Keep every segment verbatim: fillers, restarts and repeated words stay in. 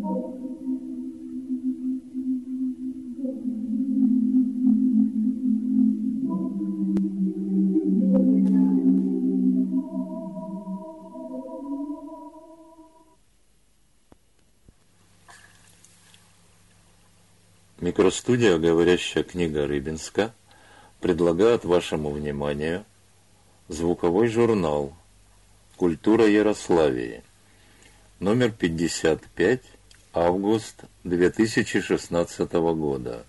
Микростудия «Говорящая книга Рыбинска» предлагает вашему вниманию звуковой журнал «Культура Ярославии», номер пятьдесят пять, август две тысячи шестнадцатого года.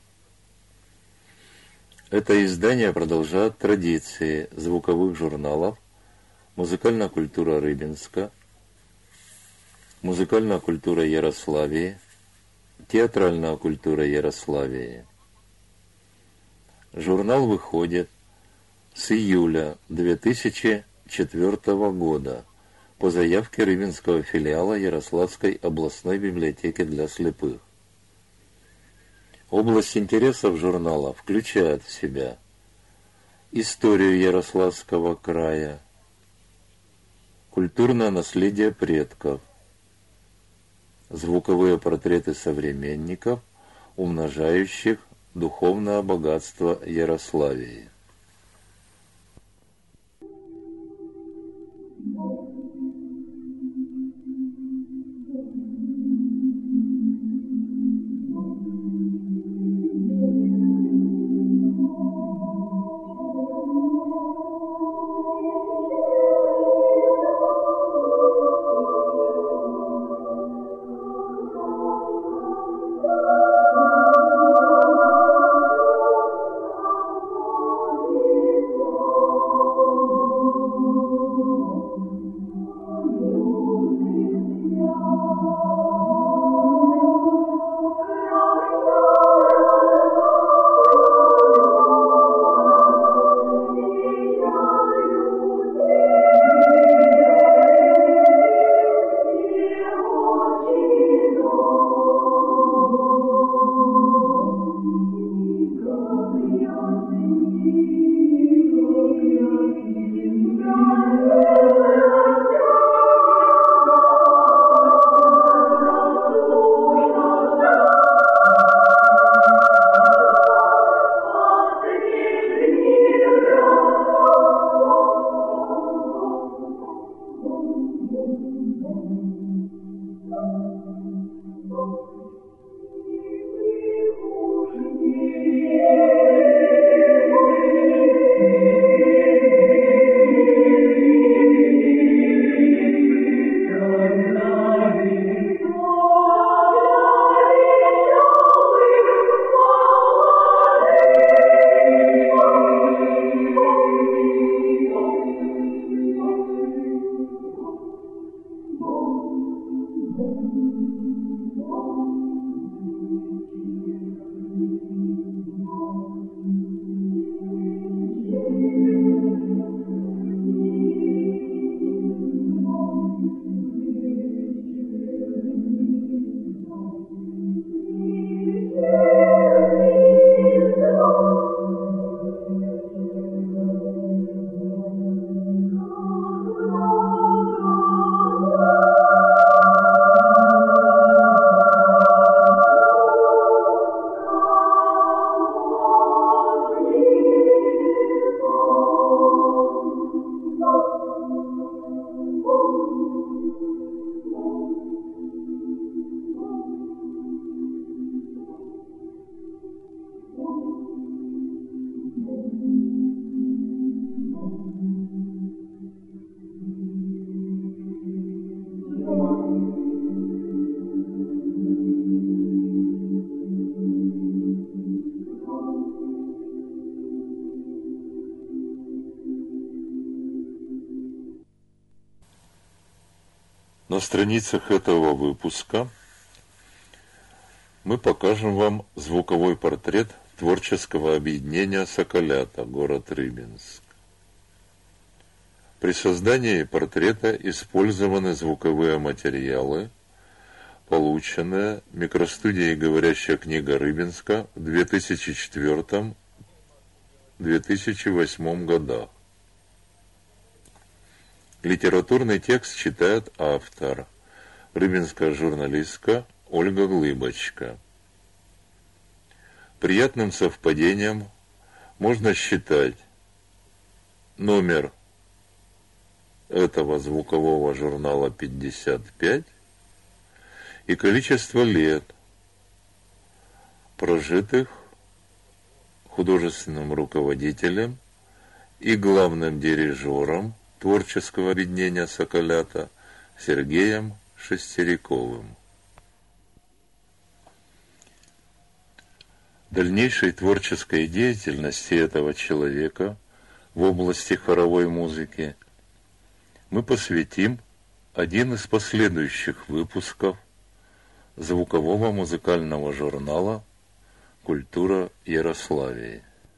Это издание продолжает традиции звуковых журналов «Музыкальная культура Рыбинска», «Музыкальная культура Ярославии», «Театральная культура Ярославии». Журнал выходит с июля две тысячи четвёртого года по заявке Рыбинского филиала Ярославской областной библиотеки для слепых. Область интересов журнала включает в себя историю Ярославского края, культурное наследие предков, звуковые портреты современников, умножающих духовное богатство Ярославии. На страницах этого выпуска мы покажем вам звуковой портрет творческого объединения «Соколята», город Рыбинск. При создании портрета использованы звуковые материалы, полученные микростудией «Говорящая книга Рыбинска» в две тысячи четвёртом — две тысячи восьмом годах. Литературный текст читает автор, рыбинская журналистка Ольга Глыбочка. Приятным совпадением можно считать номер этого звукового журнала пятьдесят пять и количество лет, прожитых художественным руководителем и главным дирижером творческого объединения «Соколята» Сергеем Шестериковым. Дальнейшей творческой деятельности этого человека в области хоровой музыки мы посвятим один из последующих выпусков звукового музыкального журнала «Культура Ярославии».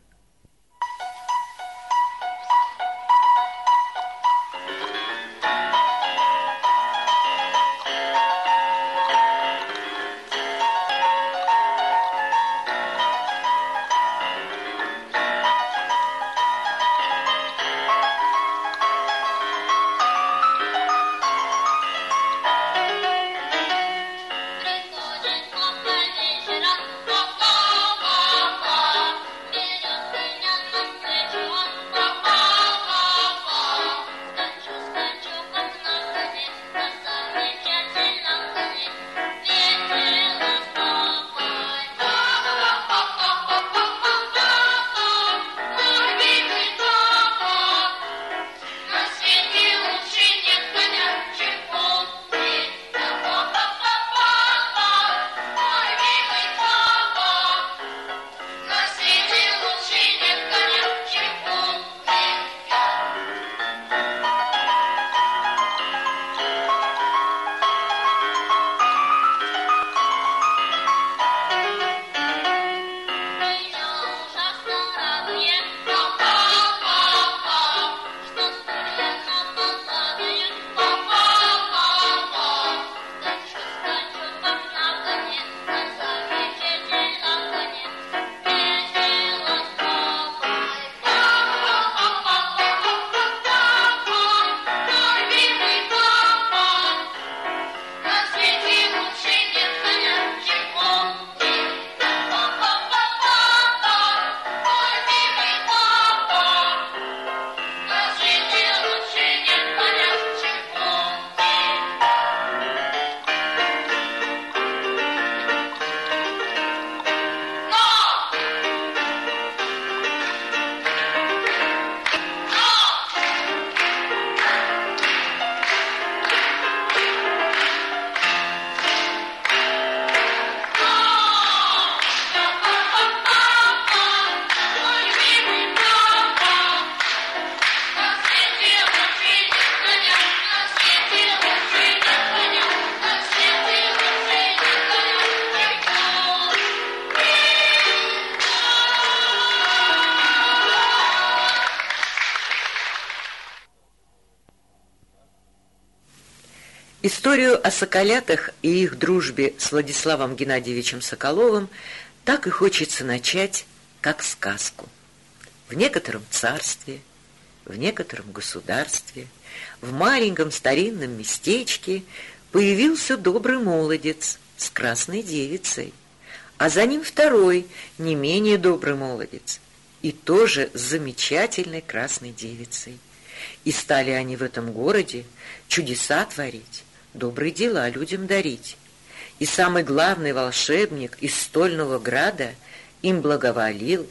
Историю о соколятах и их дружбе с Владиславом Геннадьевичем Соколовым так и хочется начать, как сказку. В некотором царстве, в некотором государстве, в маленьком старинном местечке появился добрый молодец с красной девицей, а за ним второй, не менее добрый молодец, и тоже с замечательной красной девицей. И стали они в этом городе чудеса творить, добрые дела людям дарить. И самый главный волшебник из стольного града им благоволил,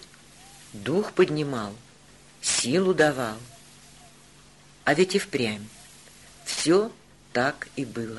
дух поднимал, силу давал. А ведь и впрямь все так и было.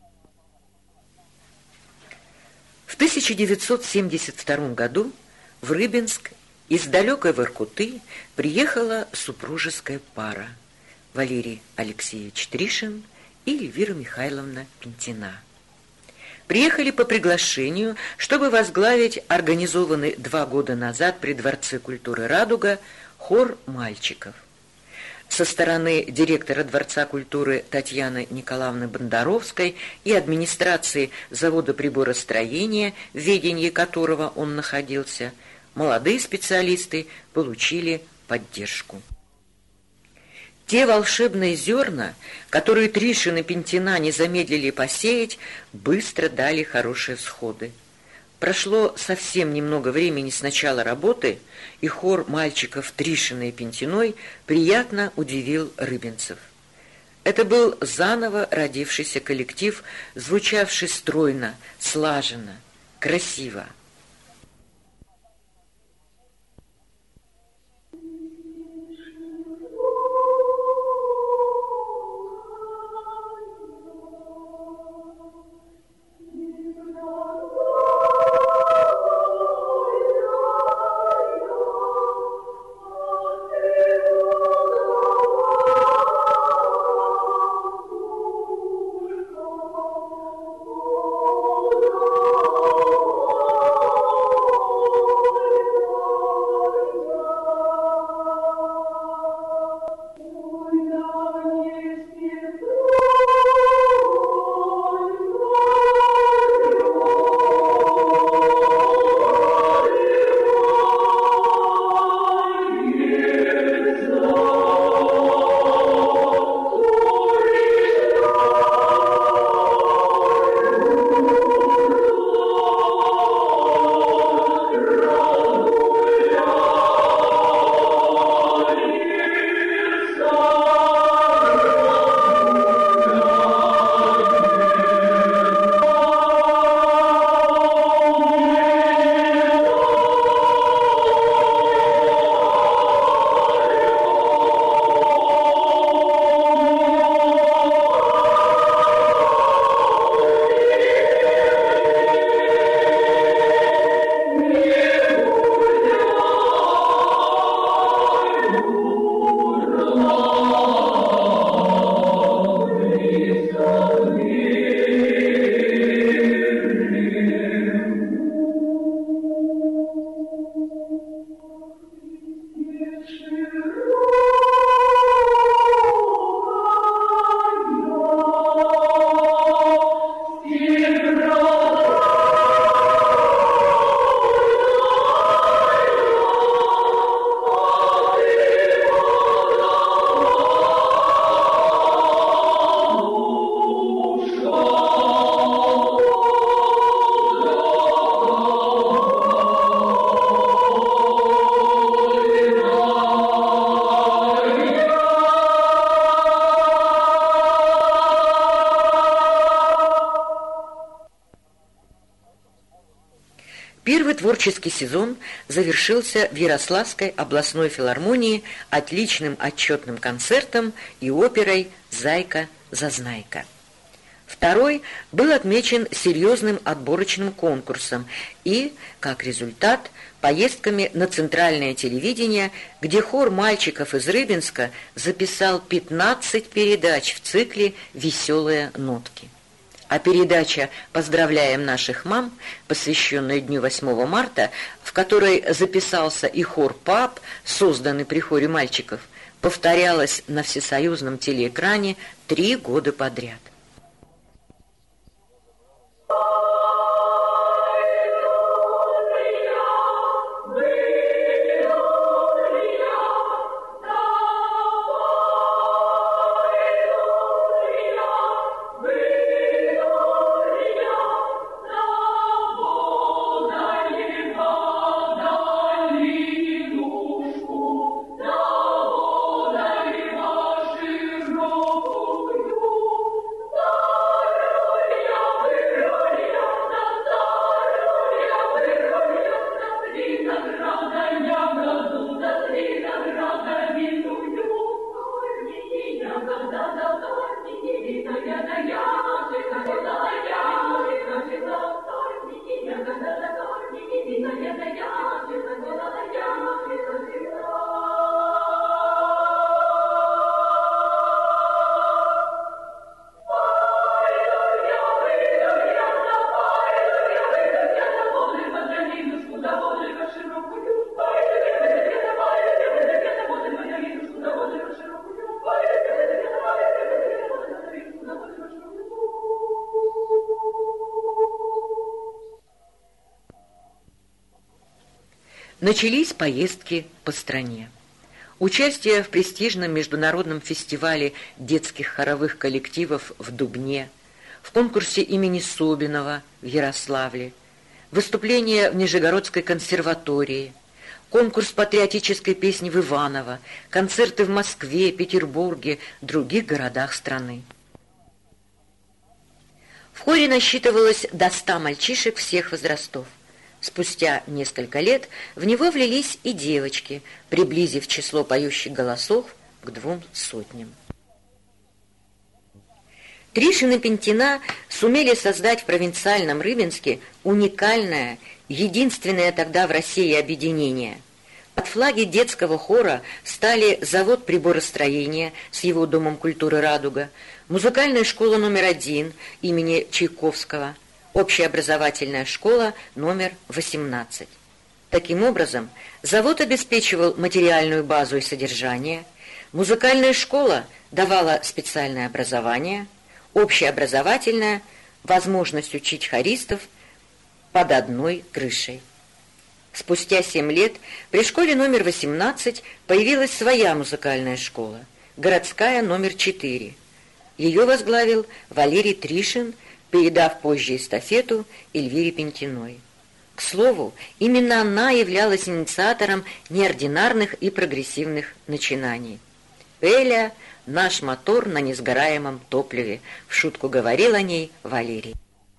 В тысяча девятьсот семьдесят втором году в Рыбинск из далекой Воркуты приехала супружеская пара Валерий Алексеевич Тришин и Эльвира Михайловна Пентина. Приехали по приглашению, чтобы возглавить организованный два года назад при Дворце культуры «Радуга» хор мальчиков. Со стороны директора Дворца культуры Татьяны Николаевны Бондаровской и администрации завода приборостроения, в ведении которого он находился, молодые специалисты получили поддержку. Те волшебные зерна, которые Тришин и Пентина не замедлили посеять, быстро дали хорошие всходы. Прошло совсем немного времени с начала работы, и хор мальчиков Тришина и Пентиной приятно удивил рыбинцев. Это был заново родившийся коллектив, звучавший стройно, слаженно, красиво. Первый творческий сезон завершился в Ярославской областной филармонии отличным отчетным концертом и оперой «Зайка-зазнайка». Второй был отмечен серьезным отборочным конкурсом и, как результат, поездками на центральное телевидение, где хор мальчиков из Рыбинска записал пятнадцать передач в цикле «Веселые нотки». А передача «Поздравляем наших мам», посвященная Дню восьмого марта, в которой записался и хор пап, созданный при хоре мальчиков, повторялась на всесоюзном телеэкране три года подряд. Начались поездки по стране. участие в престижном международном фестивале детских хоровых коллективов в Дубне, в конкурсе имени Собинова в Ярославле, выступление в Нижегородской консерватории, конкурс патриотической песни в Иваново, концерты в Москве, Петербурге, других городах страны. В хоре насчитывалось до ста мальчишек всех возрастов. Спустя несколько лет в него влились и девочки, приблизив число поющих голосов к двум сотням. Тришин и Пентина сумели создать в провинциальном Рыбинске уникальное, единственное тогда в России объединение. Под флаги детского хора стали завод приборостроения с его Домом культуры «Радуга», музыкальная школа номер один имени Чайковского, общеобразовательная школа номер восемнадцать. Таким образом, завод обеспечивал материальную базу и содержание, музыкальная школа давала специальное образование, общеобразовательная – возможность учить хористов под одной крышей. Спустя семь лет при школе номер восемнадцать появилась своя музыкальная школа, городская номер четыре. Ее возглавил Валерий Тришин, передав позже эстафету Эльвире Пентиной. К слову, именно она являлась инициатором неординарных и прогрессивных начинаний. «Эля — наш мотор на несгораемом топливе», — в шутку говорил о ней Валерий.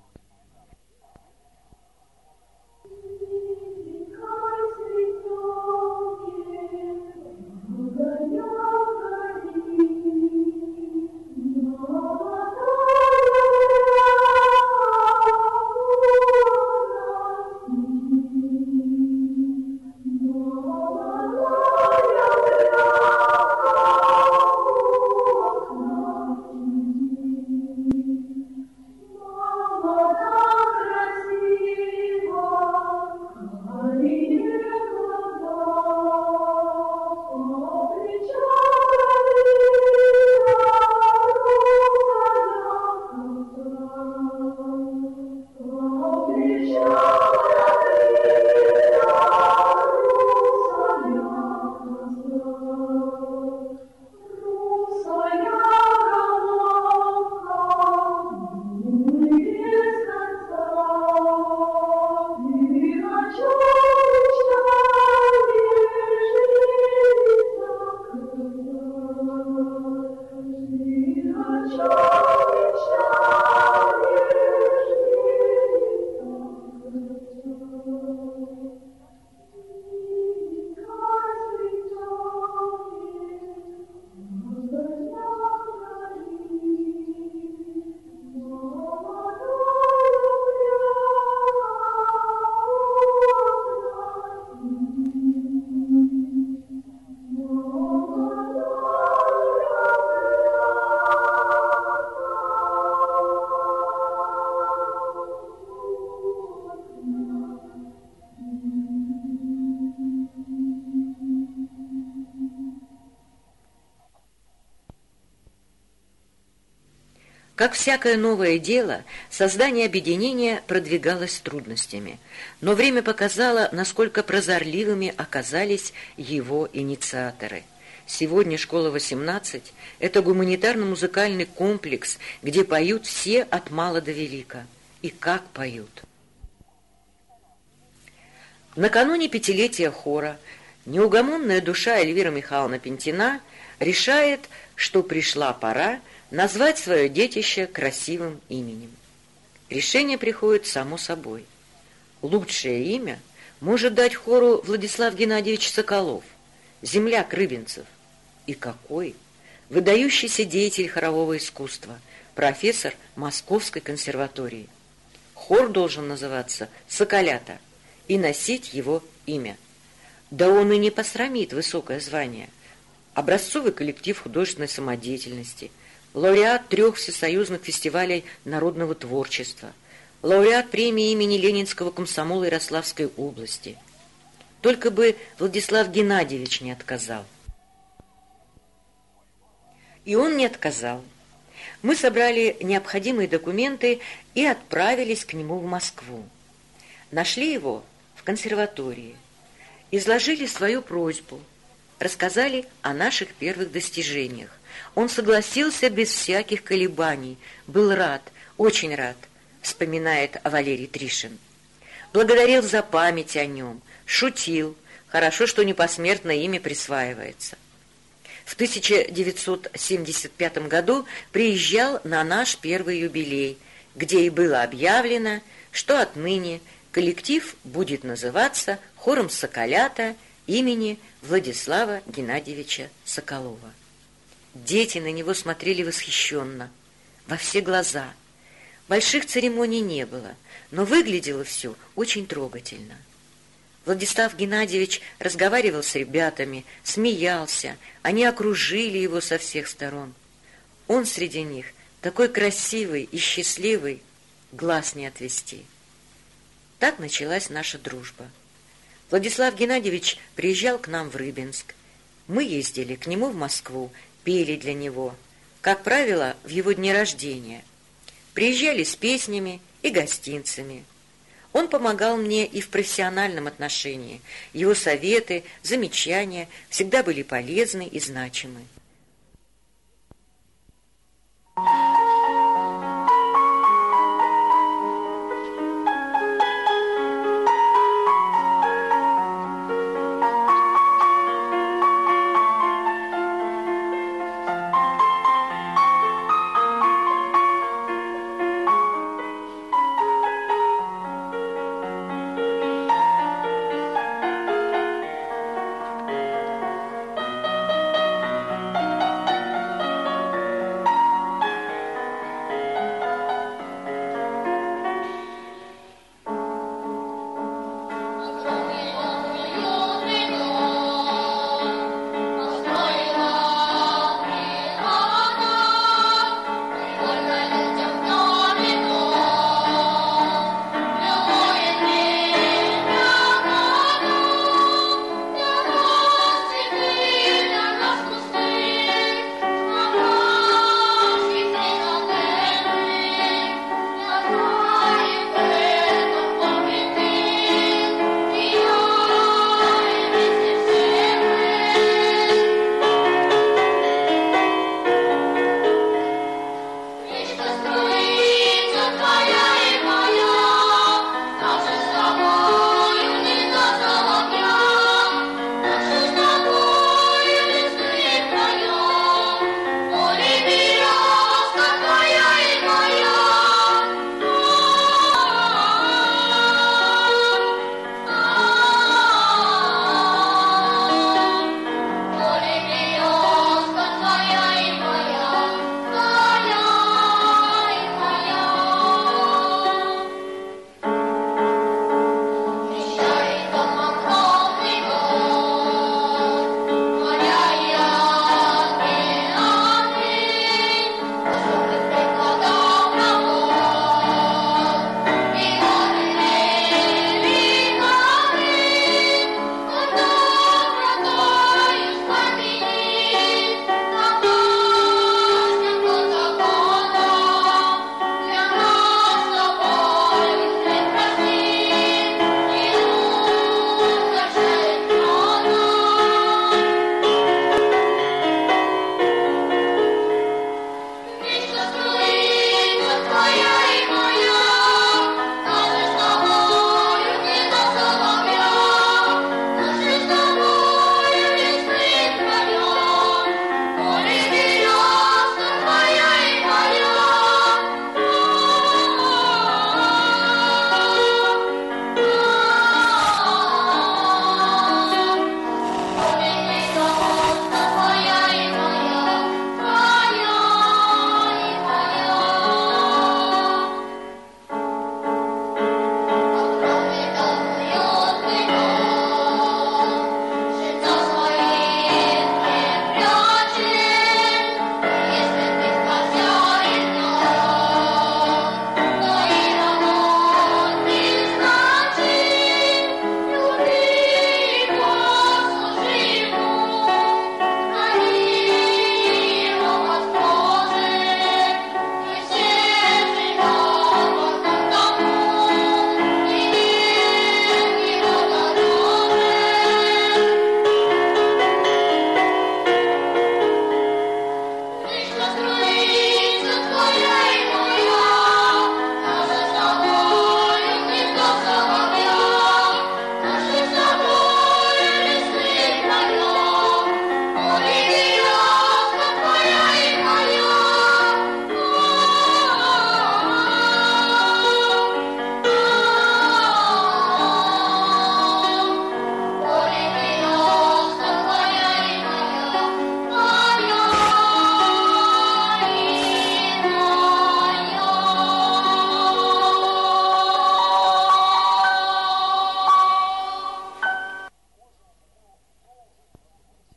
Как всякое новое дело, создание объединения продвигалось с трудностями, но время показало, насколько прозорливыми оказались его инициаторы. Сегодня школа восемнадцать – это гуманитарно-музыкальный комплекс, где поют все от мала до велика. И как поют! Накануне пятилетия хора неугомонная душа Эльвира Михайловна Пентина решает, что пришла пора назвать свое детище красивым именем. Решение приходит само собой. Лучшее имя может дать хору Владислав Геннадьевич Соколов, земляк рыбинцев. И какой! Выдающийся деятель хорового искусства, профессор Московской консерватории. Хор должен называться «Соколята» и носить его имя. Да он и не посрамит высокое звание. Образцовый коллектив художественной самодеятельности, лауреат трех всесоюзных фестивалей народного творчества, лауреат премии имени Ленинского комсомола Ярославской области. Только бы Владислав Геннадьевич не отказал. И он не отказал. Мы собрали необходимые документы и отправились к нему в Москву. Нашли его в консерватории, изложили свою просьбу. рассказали о наших первых достижениях. Он согласился без всяких колебаний, был рад, очень рад, вспоминает Валерий Тришин. Благодарил за память о нем, шутил, хорошо, что не посмертно имя присваивается. В тысяча девятьсот семьдесят пятом году приезжал на наш первый юбилей, где и было объявлено, что отныне коллектив будет называться хором «Соколята» имени Владислава Геннадьевича Соколова. Дети на него смотрели восхищенно, во все глаза. Больших церемоний не было, но выглядело все очень трогательно. Владислав Геннадьевич разговаривал с ребятами, смеялся, они окружили его со всех сторон. Он среди них такой красивый и счастливый, глаз не отвести. Так началась наша дружба. Владислав Геннадьевич приезжал к нам в Рыбинск. Мы ездили к нему в Москву, пели для него, как правило, в его дни рождения. Приезжали с песнями и гостинцами. Он помогал мне и в профессиональном отношении. Его советы, замечания всегда были полезны и значимы.